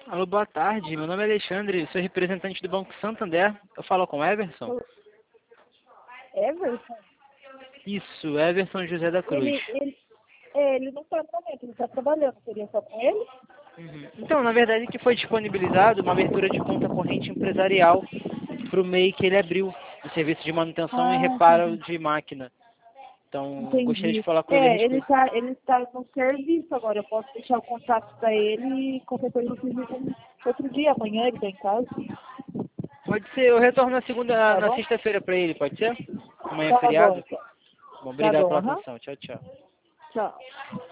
Alô, boa tarde. Meu nome é Alexandre, sou representante do Banco Santander. Eu falo com o Everson? Everson? Isso, Everson José da Cruz. Ele não está no momento, ele está trabalhando. Seria só com ele? Então, na verdade, que foi disponibilizado uma abertura de conta corrente empresarial para o MEI que ele abriu, de serviço de manutenção e reparo Entendi. de máquina. Então, gostaria de Entendi. falar com ele a Ele respeito. tá no serviço agora. Eu posso deixar o contato para ele e qualquer coisa eu fiz outro dia, amanhã ele está em casa. Pode ser, eu retorno na segunda, Tá na bom? sexta-feira para ele, pode ser? Amanhã é Tá bom, feriado? então. Bom, Tá obrigado bom, pela aham. atenção. Tchau, tchau. Tchau.